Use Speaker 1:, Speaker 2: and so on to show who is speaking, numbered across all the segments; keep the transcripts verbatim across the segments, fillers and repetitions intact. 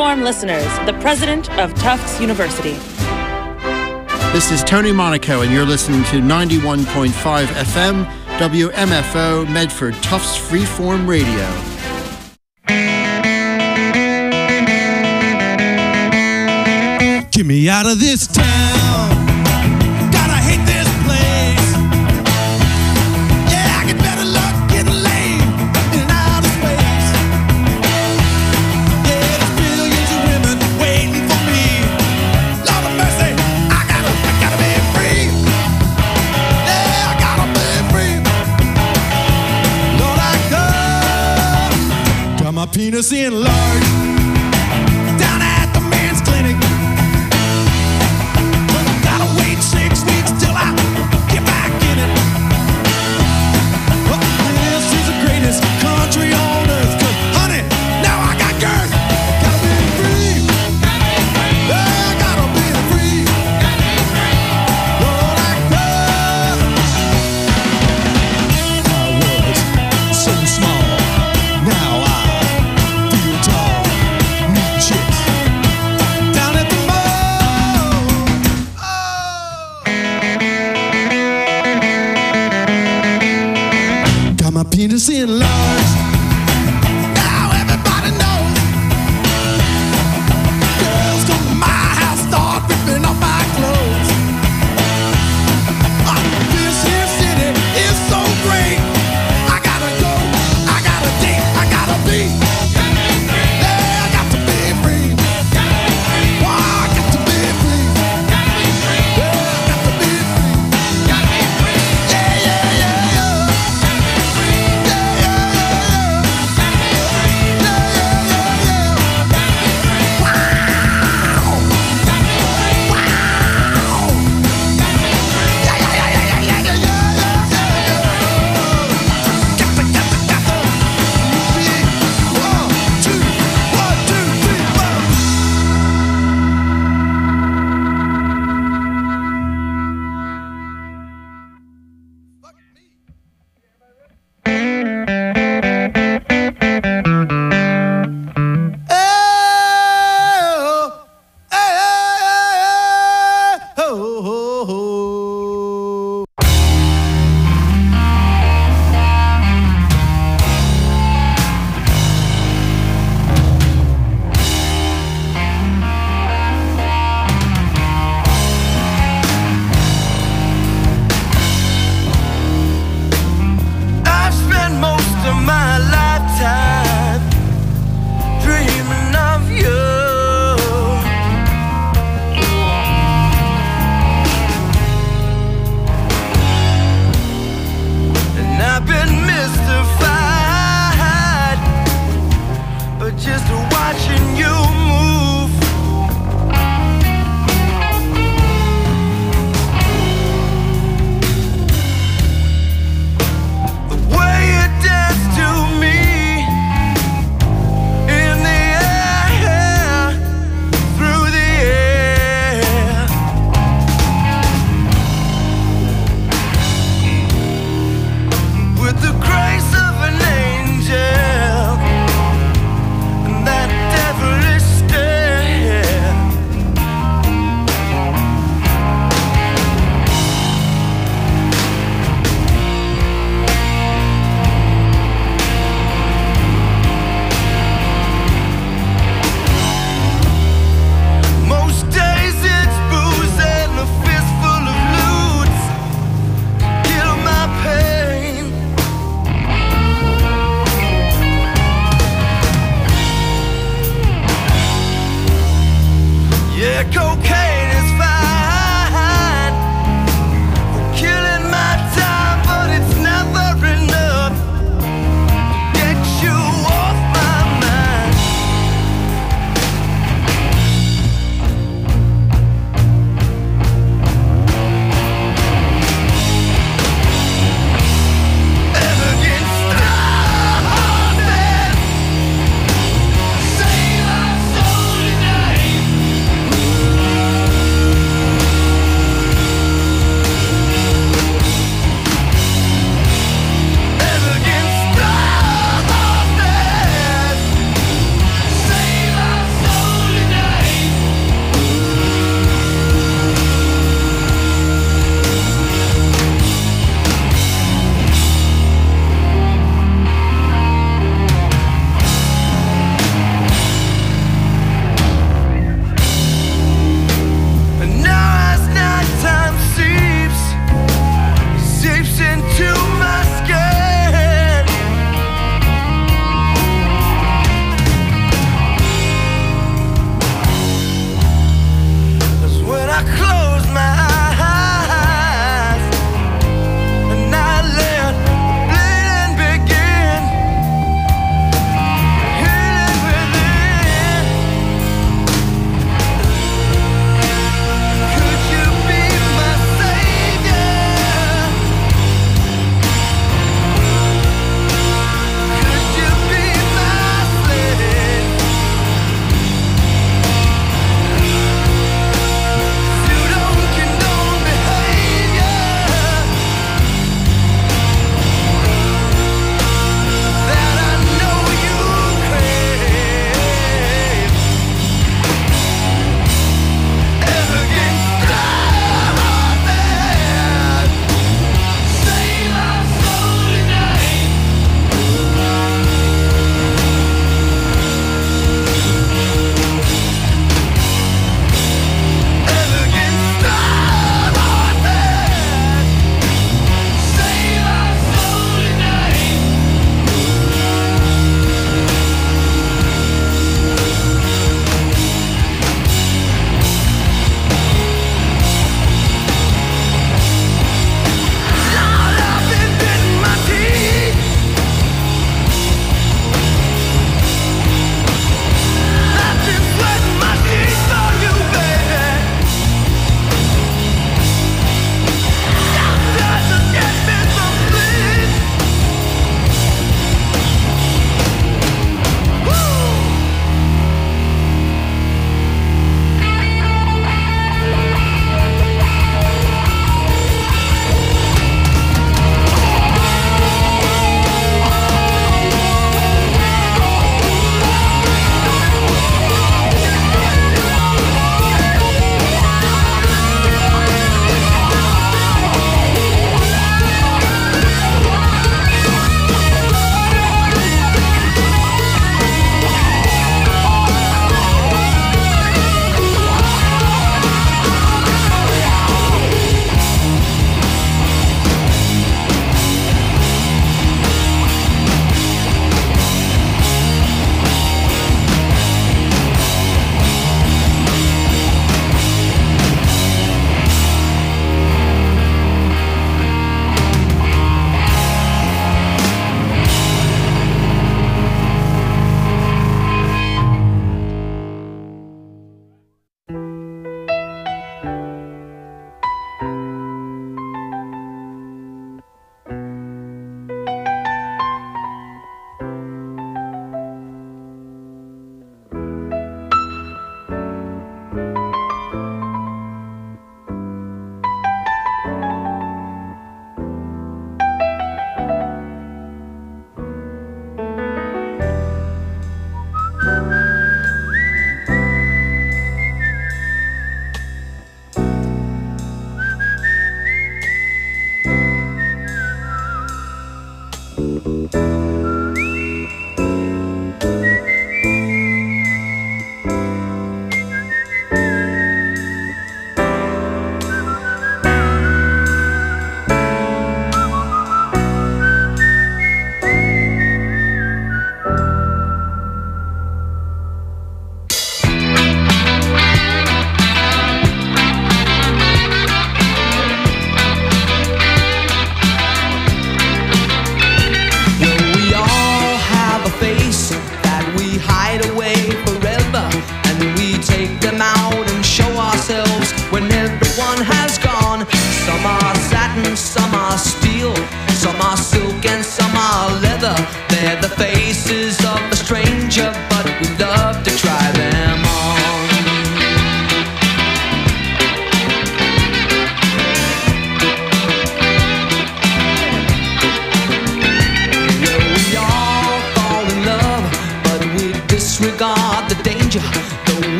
Speaker 1: Freeform listeners, the president of Tufts University.
Speaker 2: This is Tony Monaco, and you're listening to ninety-one point five F M, W M F O, Medford Tufts Freeform Radio.
Speaker 3: Get me out of this town. God, I hate this place. Yeah, I get better luck getting laid in and out of space. Yeah, there's billions of women waiting for me. Lord of mercy, I gotta, I gotta be free. Yeah, I gotta be free. Lord, I go. Got my penis enlarged down at the men's clinic. Six weeks till I get back in it. Oh, this is the greatest country on earth. 'Cause, honey, now I got girth. Gotta be free. Yeah, I gotta be free. Lord, I I was so small. Now I feel tall. Meet chicks down at the mall. My penis enlarged. Now everybody knows. Girls come to my house, start ripping off my clothes. Oh, this here city is so great. I gotta go, I gotta date, I gotta be. Yeah, I got to be free. Oh, I got to be free. Yeah, I got to be free. Yeah, yeah, yeah, yeah.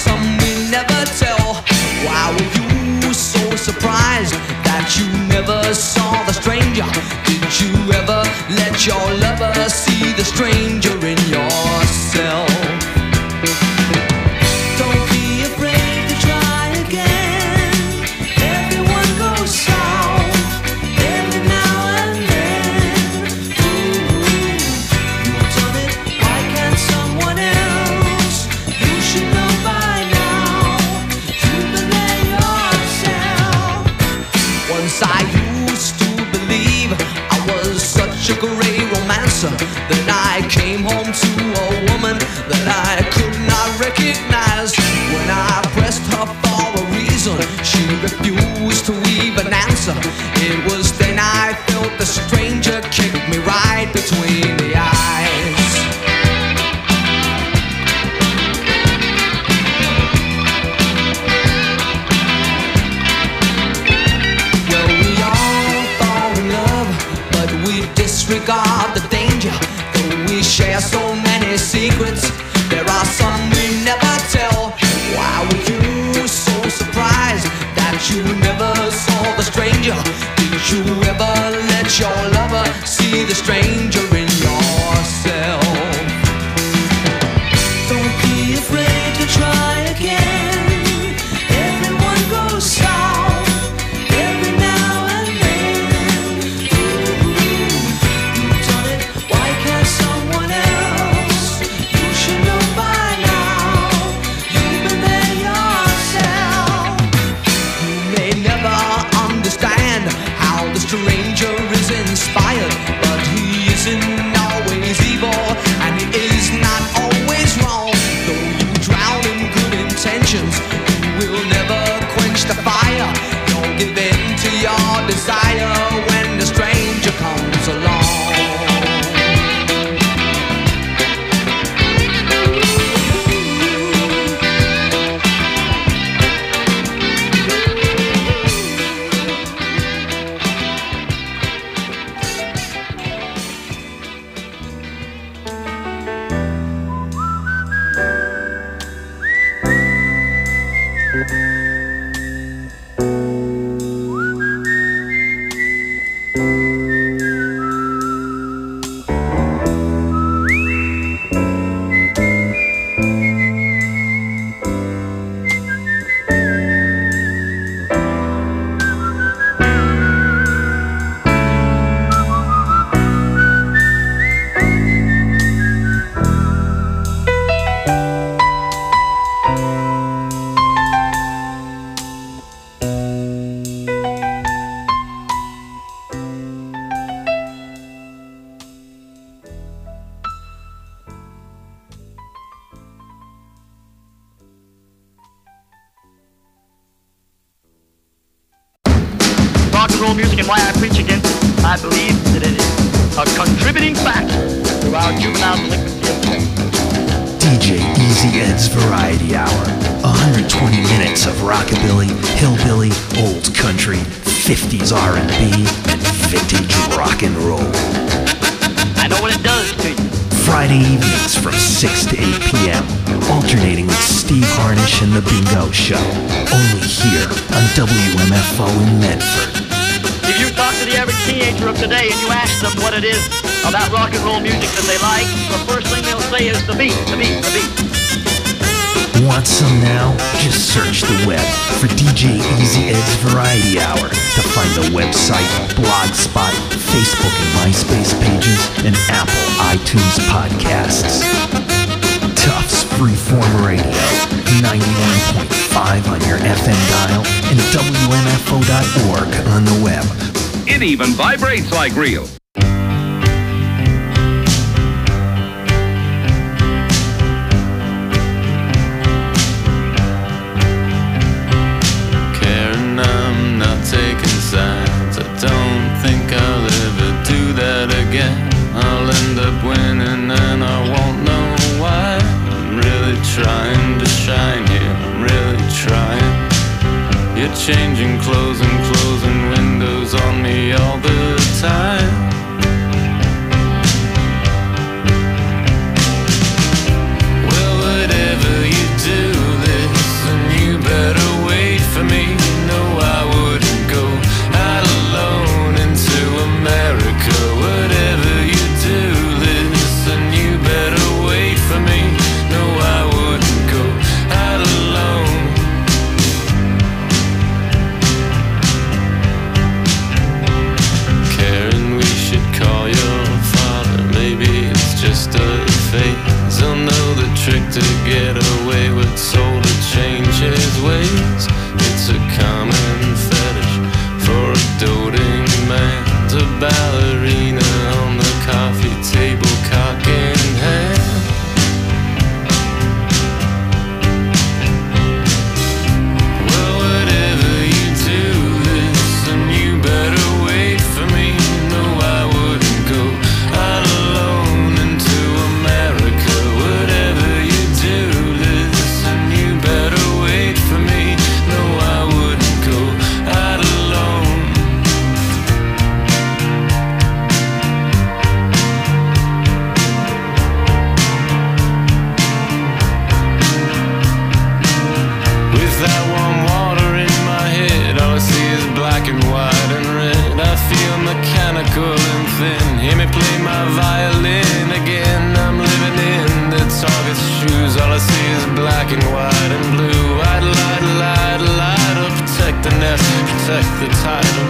Speaker 4: some we never tell. Why were you so surprised that you never saw the stranger? Did you ever let your lover see the stranger in yourself? Don't be afraid to try again. Everyone goes south every now and then. Ooh, you've done it, why can't someone else? You should know by now. You've been there yourself. Once I used to believe I was such a great romancer that I came home to a woman that I could not recognize. When I pressed her for a reason, she refused to even answer. It was then I felt the stranger kick me right between the eyes. Well, we all fall in love, but we disregard the danger. Though we share so many secrets, there are some we never tell. Why were you so surprised that you never saw the stranger? Did you ever let your lover see the stranger in yourself? Don't be afraid to try again. Everyone goes south every now and then. Ooh, you've done it, why can't someone else? You should know by now. You've been there yourself. You may never understand how the stranger is inspired, but he isn't always evil, and he is not always wrong. Though you drown in good intentions, you will never quench the fire. Don't give in to your desire when the stranger comes along.
Speaker 5: Rock and roll music and why I preach against it. I believe that it is a contributing factor to our juvenile delinquency of sex.
Speaker 6: D J Easy Ed's Variety Hour. one hundred twenty minutes of rockabilly, hillbilly, old country, fifties R and B, and vintage rock and roll.
Speaker 5: I know what it does to you.
Speaker 6: Friday evenings from six to eight p.m. Alternating with Steve Harnish and The Bingo Show. Only here on W M F O in Medford.
Speaker 5: If you talk to the average teenager of today and you ask them what it is about rock and roll music that they like, the first thing they'll say is the beat, the beat, the beat.
Speaker 6: Want some now? Just search the web for D J Easy Ed's Variety Hour to find the website, Blogspot, Facebook and MySpace pages, and Apple iTunes podcasts. Tufts Freeform Radio, ninety-one point five on your F M dial and W M F O dot org on the web.
Speaker 7: It even vibrates like real.
Speaker 8: Karen, I'm not taking sides. I don't think I'll ever do that again. I'll end up winning and I won't know why. I'm really trying to shine here, I'm really trying. You're changing clothes and closing windows on me all the time. Well, whatever you do, let's the title.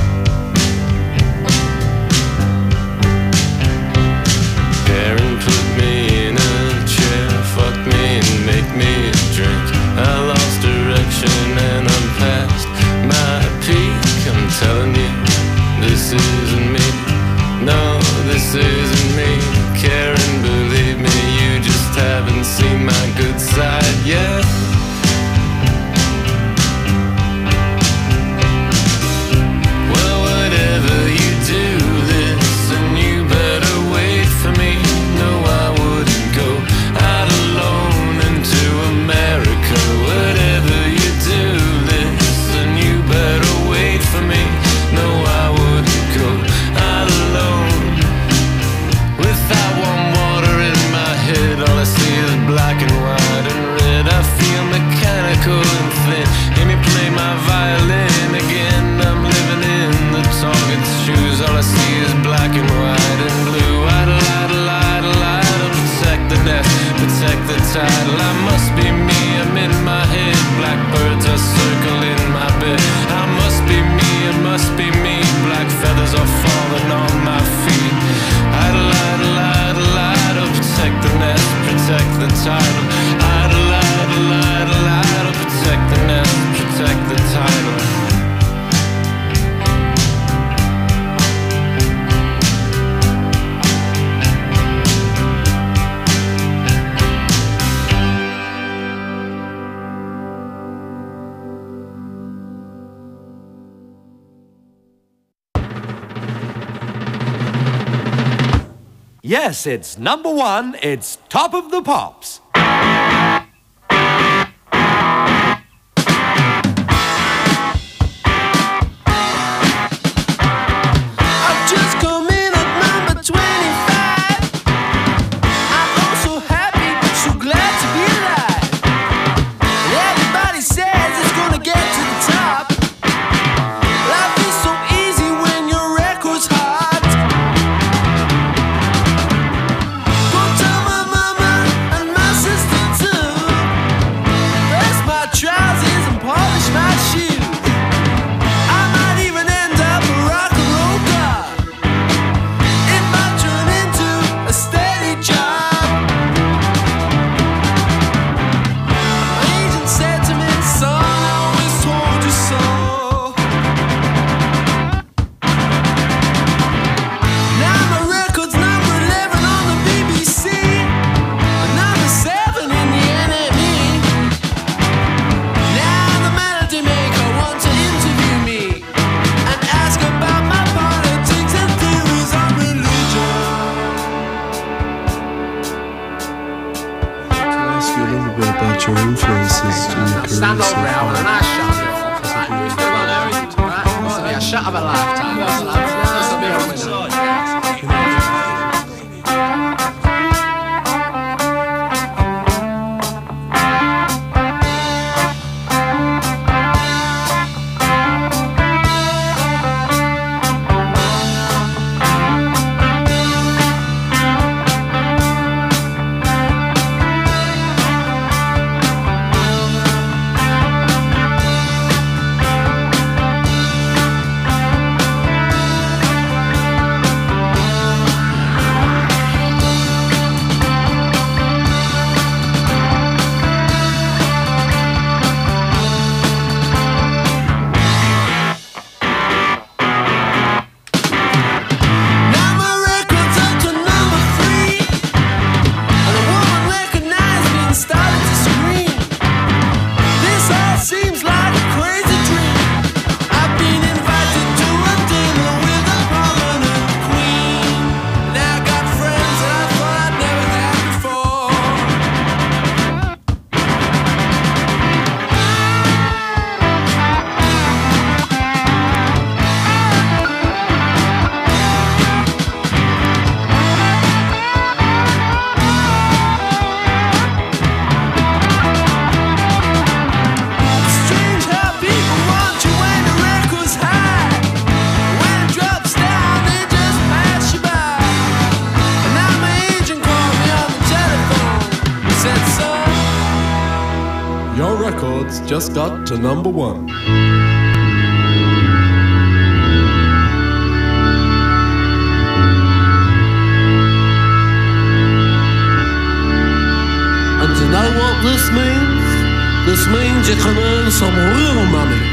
Speaker 8: Karen put me in a chair, fuck me and make me a drink. I lost direction and I'm past my peak. I'm telling you, this isn't me. No, this isn't me. Karen, believe me, you just haven't seen my good side yet. Well, whatever you do, listen, you better wait for me. No, I wouldn't go out alone into America. Whatever you do, listen, you better wait for me. No, I wouldn't go out alone. Without warm water in my head, all I see is black and white and red. I feel mechanical and thin. Hear me play my violin again. I'm living in the target's shoes. All I see is black and white and blue. Idle, idle, idle, idle. Protect the nest, protect the title. I must be me, I'm in my head. Blackbirds are circling my bed. I must be me, it must be me. Black feathers are falling on my feet. Idle, idle, idle, idle. Protect the nest, protect the title. Idle, idle, idle, idle. Protect the nest, protect the title.
Speaker 9: Yes, it's number one. It's Top of the Pops.
Speaker 4: I've just come in at number twenty-five. I'm also happy, so glad to be alive. And everybody says it's gonna get to the top. Life is so easy when your record's hot. Go tell my mama and my sister too. Press my trousers and polish my shoes. I might even end up a rock and roll god. It might turn into a steady job. My agent said to me, son, I always told you so. Now my record's number eleven on the B B C, and number seven in the N M E. Now the melody maker wants to interview me and ask about my politics and theories on religion.
Speaker 10: Can I ask you a little bit about your influences in your career
Speaker 11: Stand
Speaker 10: so
Speaker 11: over
Speaker 10: far?
Speaker 11: and I shut it off. Right? You still got there? Right? This will be a shot of a lifetime. This will be a winner.
Speaker 4: Now my record's up to number three, and a woman recognized me and started to scream. This all seems like a crazy dream. I've been invited to a dinner with a prominent queen, and I got friends that I thought I'd never had before. Strange how people want you when the record's high. When it drops down, they just pass you by. And now my agent called me on the telephone. He said, son,
Speaker 10: Your records just got to number one.
Speaker 12: And do you know what this means? This means you can earn some real money.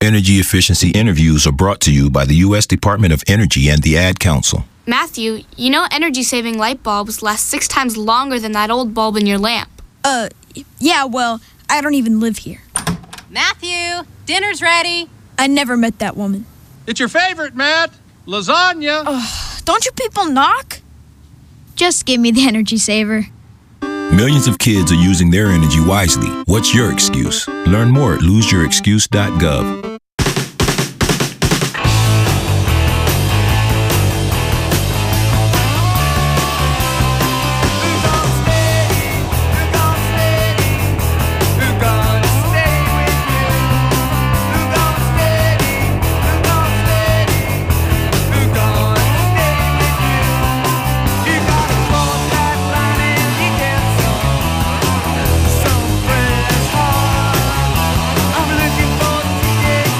Speaker 13: Energy efficiency interviews are brought to you by the U S Department of Energy and the Ad Council.
Speaker 14: Matthew, you know energy-saving light bulbs last six times longer than that old bulb in your lamp.
Speaker 15: Uh, yeah, well, I don't even live here.
Speaker 16: Matthew, dinner's ready.
Speaker 15: I never met that woman.
Speaker 17: It's your favorite, Matt. Lasagna.
Speaker 15: Ugh, don't you people knock? Just give me the energy saver.
Speaker 13: Millions of kids are using their energy wisely. What's your excuse? Learn more at lose your excuse dot gov.
Speaker 4: I'm looking for today.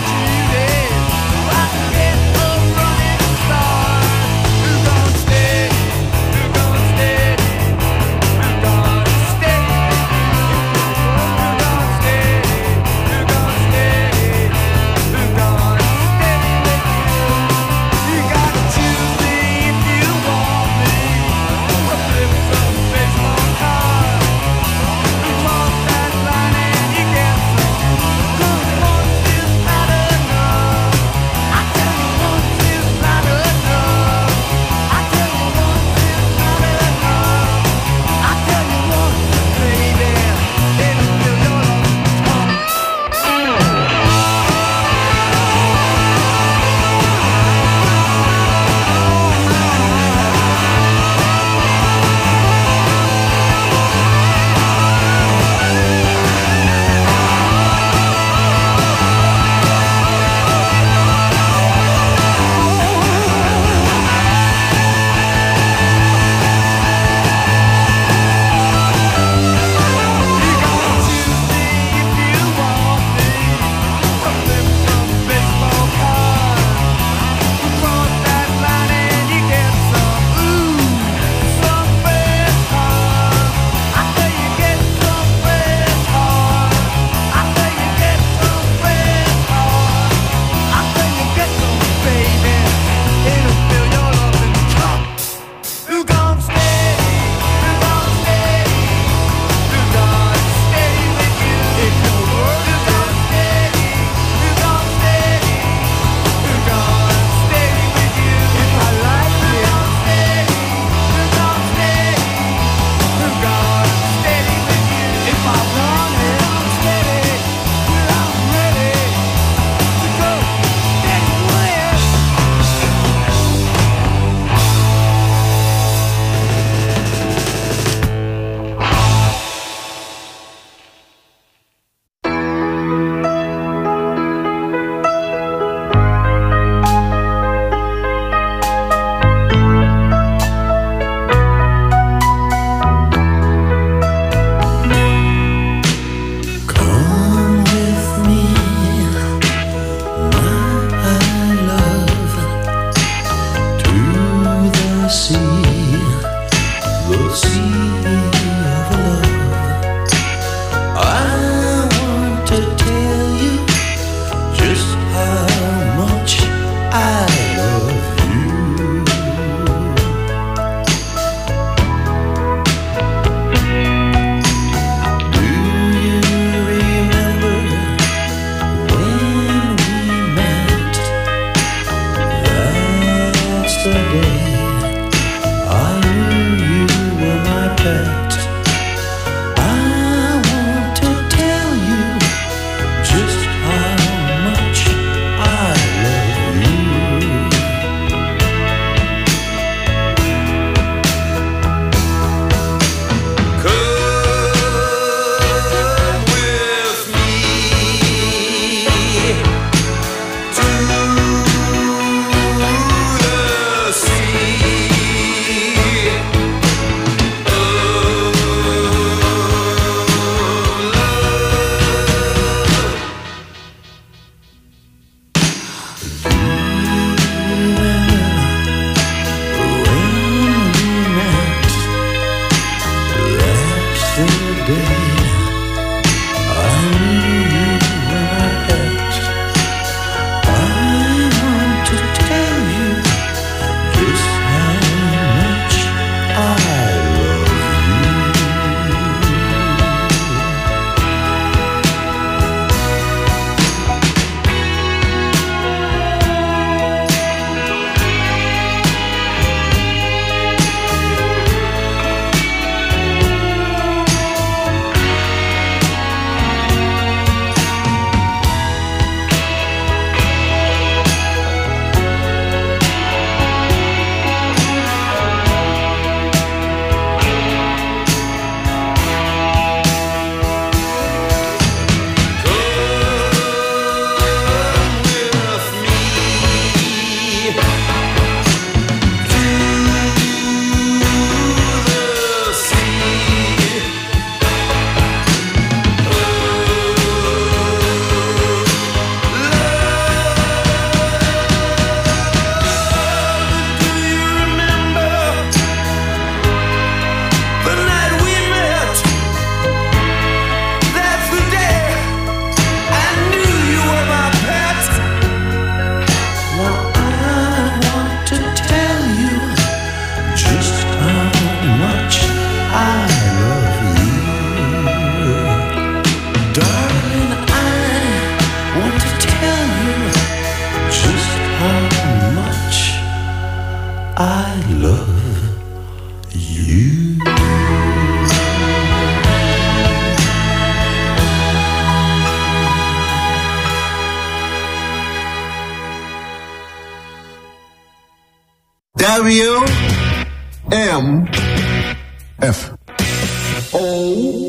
Speaker 18: W M F O.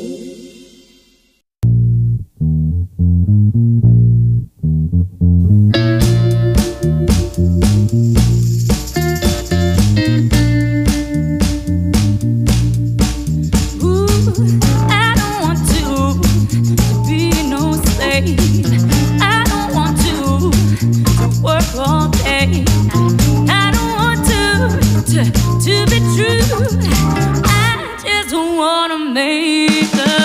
Speaker 4: To be true, I just wanna make a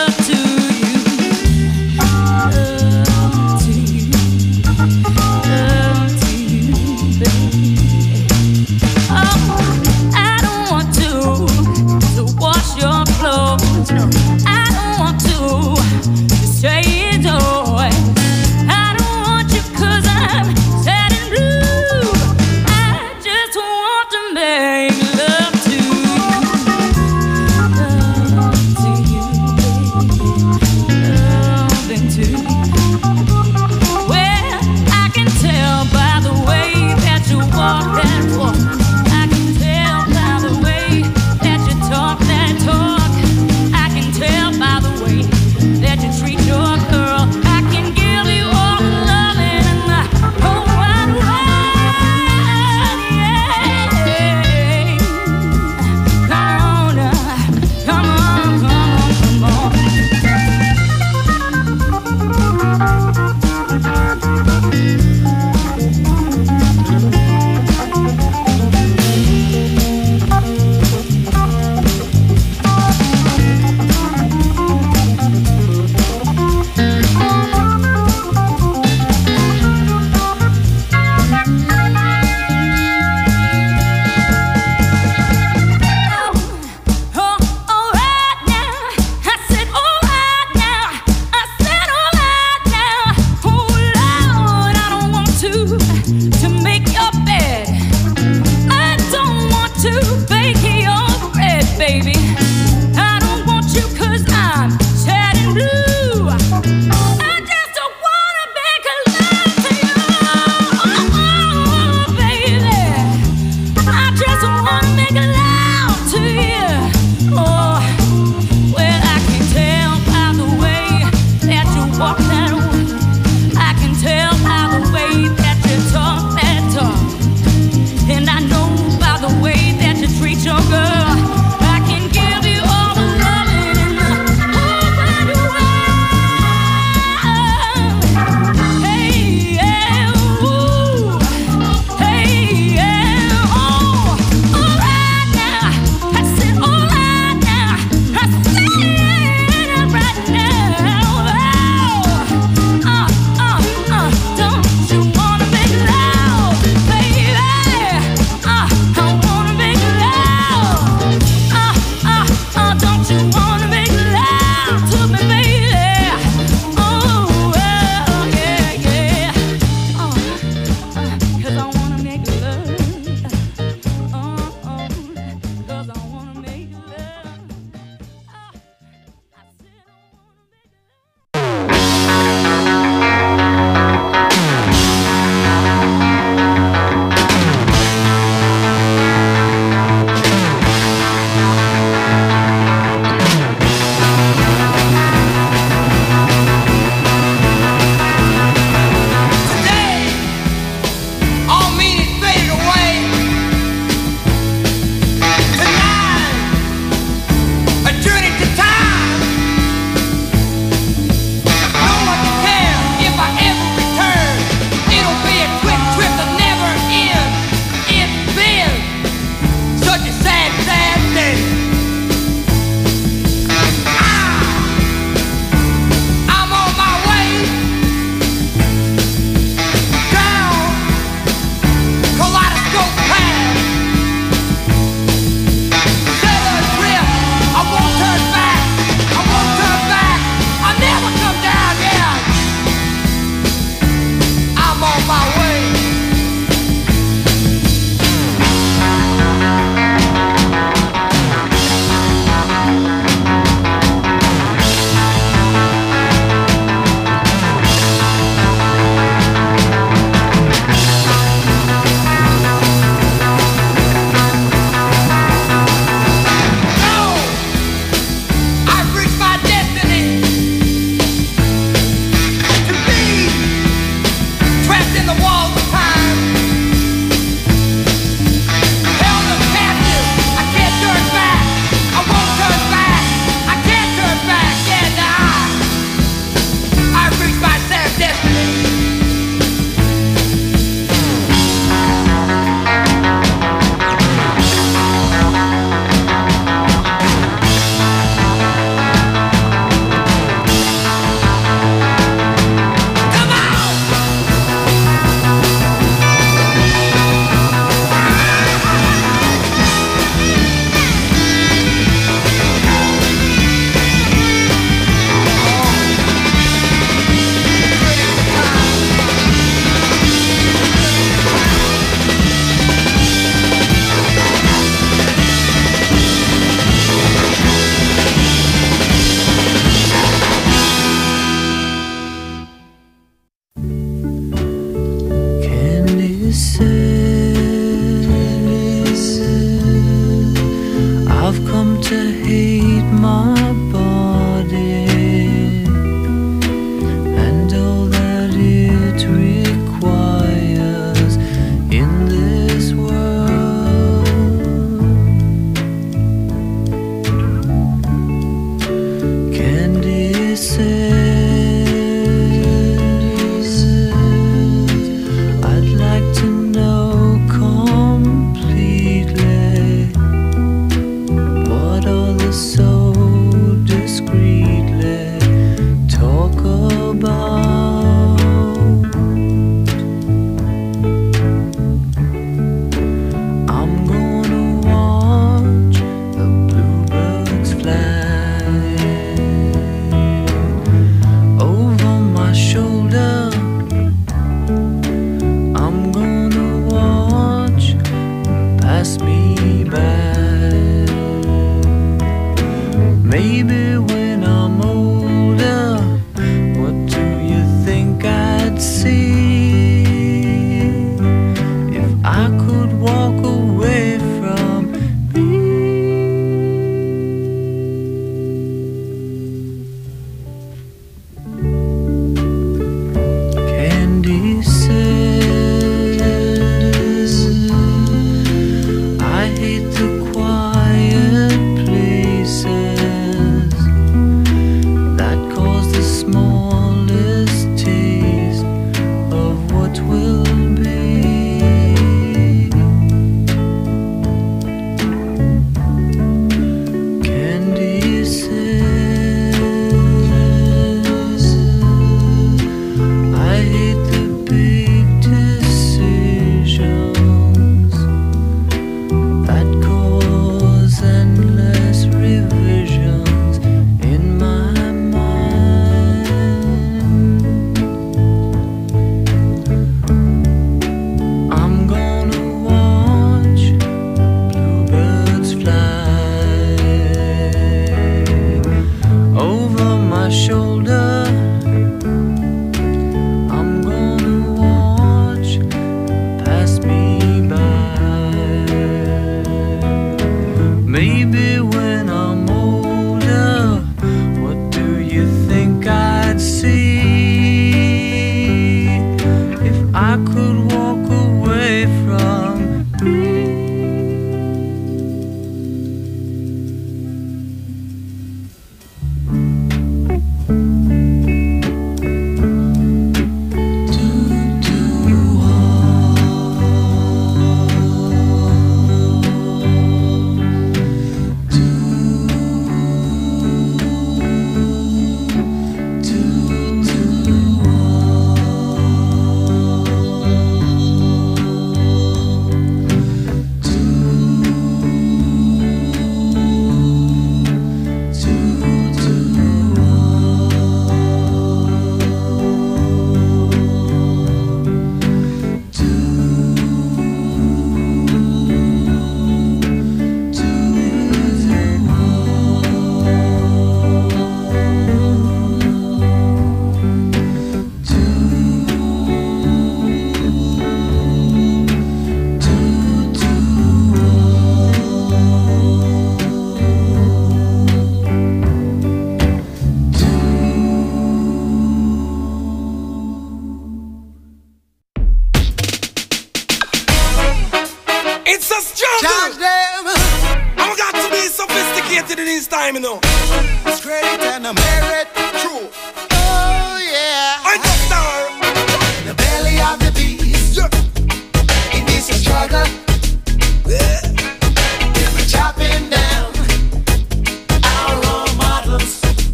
Speaker 3: charge them. I'm got to be sophisticated in this time, you know. It's credit and a merit. True. Oh yeah. I got star. In the belly of the beast. Yeah. It is a struggle. Yeah. We're chopping down our role models.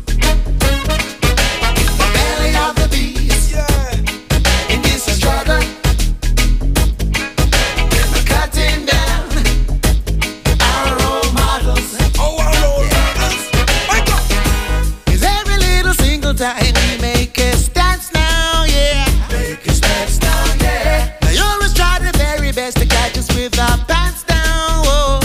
Speaker 3: The belly of the beast. Yeah. It is a struggle. We're cutting down our role models. Oh, our role models. My God. 'Cause every little single time we make a stance now, yeah. Make a stance now, yeah. They always try their very best to catch us with our pants down. Oh.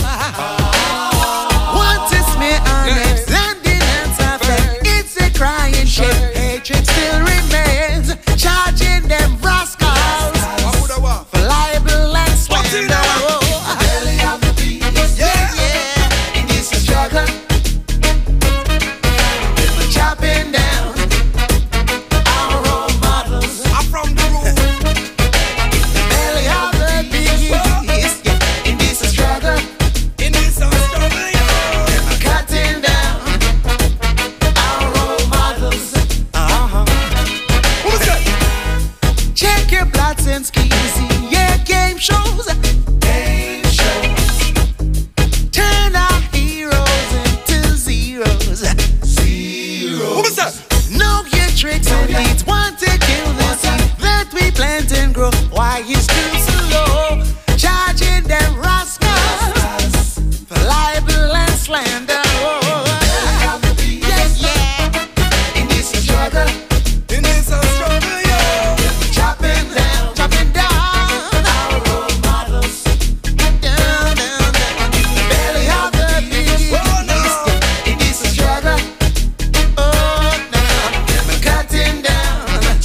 Speaker 3: What is me honest? Landing and suffering. It's a crying shit. Hatred still remains. Charging them rascals for libel and slander. Oh. Belly of the beast. Yeah, yeah. It is a struggle. We're chopping down our role models. I'm from the room. The belly of the beast. Yeah, it is a struggle. It is a struggle, yeah. We're cutting down our role models. Uh-huh. Who's that? Check your plots and schemes. Yeah, game shows. Game shows. Turn our heroes into zeros. Zero. Who's that? Know your tricks and deeds. Want to kill the seed that we plant and grow. Why is too slow? Charging them rascals for libel and slander. Oh, yes, yeah. It is a struggle. It is a struggle, yeah. Chopping down, chopping down our role models. Down, down, down. The belly of the beast. It is a struggle. Oh, no. We're cutting down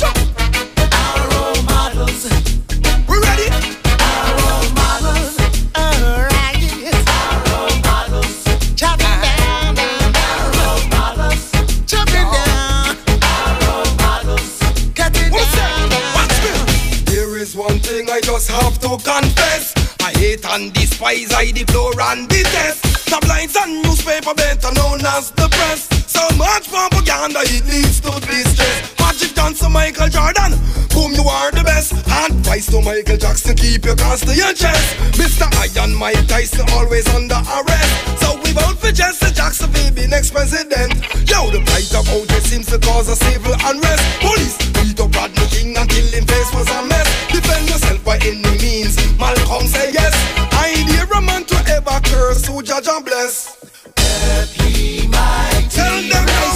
Speaker 3: our role models. We ready? Our role models. Alright. Our role models. Chopping down, down, our role models. Chopping down our role models. Cutting down, down.
Speaker 19: There is one thing I just have to confess. I hate and despise, I deplore and detest tabloids and newspaper, better known as the press. So much propaganda, it leads to distress. Magic dancer Michael Jordan, boom, you are the best. Advice to Michael Jackson, keep your cards to your chest. Mister Iron Mike Tyson, always under arrest. So we vote for Jesse Jackson, baby, next president. Yo, the plight of O J seems to cause a civil unrest. Police beat up Rodney King until his face was a mess. Defend yourself by any means, Malcolm say yes. I dare a man to ever curse who judge and bless.
Speaker 3: Happy Mike.
Speaker 19: Tell them now